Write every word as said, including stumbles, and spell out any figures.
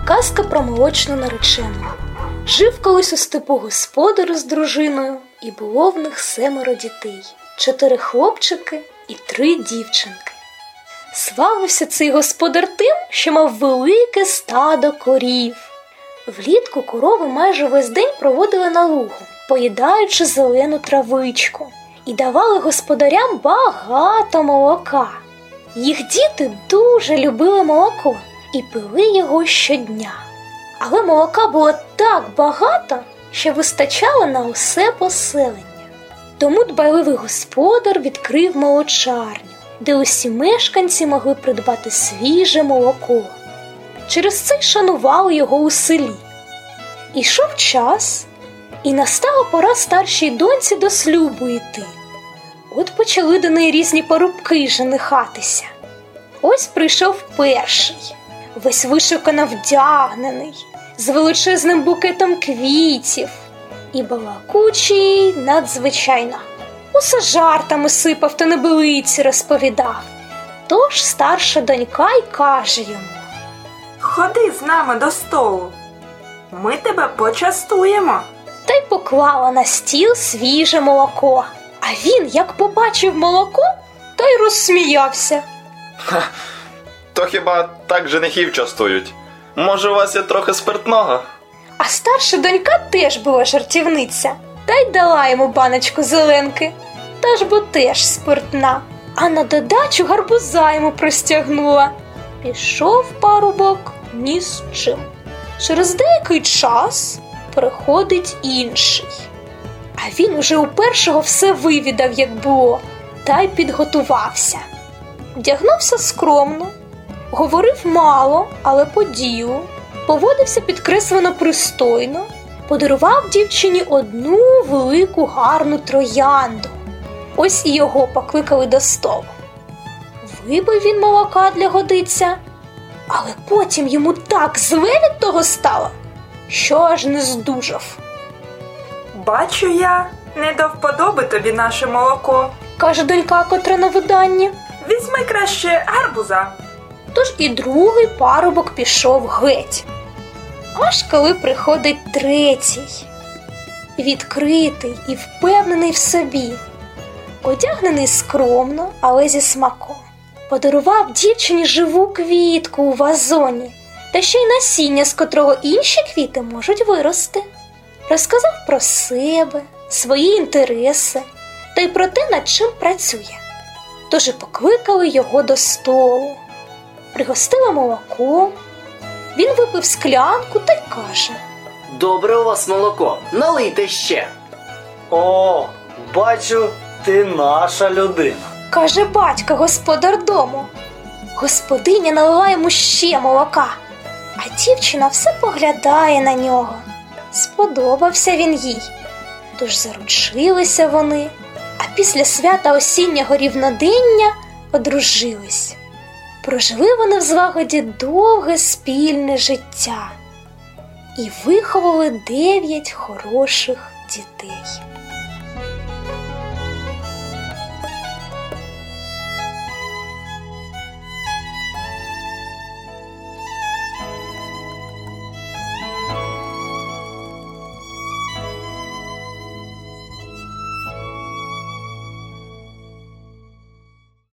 Казка про молочну наречену. Жив колись у степу господар з дружиною, і було в них семеро дітей. Чотири хлопчики і три дівчинки. Славився цей господар тим, що мав велике стадо корів. Влітку корови майже весь день проводили на лугу, поїдаючи зелену травичку, і давали господарям багато молока. Їх діти дуже любили молоко і пили його щодня. Але молока було так багато, що вистачало на усе поселення. Тому дбайливий господар відкрив молочарню, де усі мешканці могли придбати свіже молоко. Через це й шанували його у селі. Ішов час, і настала пора старшій доньці до шлюбу йти. От почали до неї різні парубки женихатися. Ось прийшов перший, весь вишукано вдягнений, з величезним букетом квітів, і балакучий надзвичайно. Усе жартами сипав та небилиці розповідав. Тож старша донька й каже йому: «Ходи з нами до столу, ми тебе почастуємо». Та й поклала на стіл свіже молоко. А він, як побачив молоко, та й розсміявся. Ха, то хіба так женихів частують? Може, у вас є трохи спиртного? А старша донька теж була жартівниця, та й дала йому баночку зеленки, та ж бо теж спиртна, а на додачу гарбуза йому простягнула. Пішов парубок ні з чим. Через деякий час приходить інший. А він уже у першого все вивідав, як було, та й підготувався. Вдягнувся скромно, говорив мало, але по ділу, поводився підкреслено пристойно, подарував дівчині одну велику гарну троянду. Ось і його покликали до столу. Випив він молока для годиця, але потім йому так зле від того стало, що аж не здужав. «Бачу я, не до вподоби тобі наше молоко», – каже донька, котра на виданні. «Візьми краще гарбуза». Тож і другий парубок пішов геть. Аж коли приходить третій, відкритий і впевнений в собі, одягнений скромно, але зі смаком. Подарував дівчині живу квітку у вазоні, та ще й насіння, з котрого інші квіти можуть вирости. Розказав про себе, свої інтереси та й про те, над чим працює. Тож і покликали його до столу. Пригостила молоком. Він випив склянку та й каже: «Добре у вас молоко, налийте ще». «О, бачу, ти наша людина», – каже батько, господар дому. Господиня налила йому ще молока, а дівчина все поглядає на нього. Сподобався він їй. Тож заручилися вони, а після свята осіннього рівнодення одружились. Прожили вони в злагоді довге спільне життя і виховали дев'ять хороших дітей.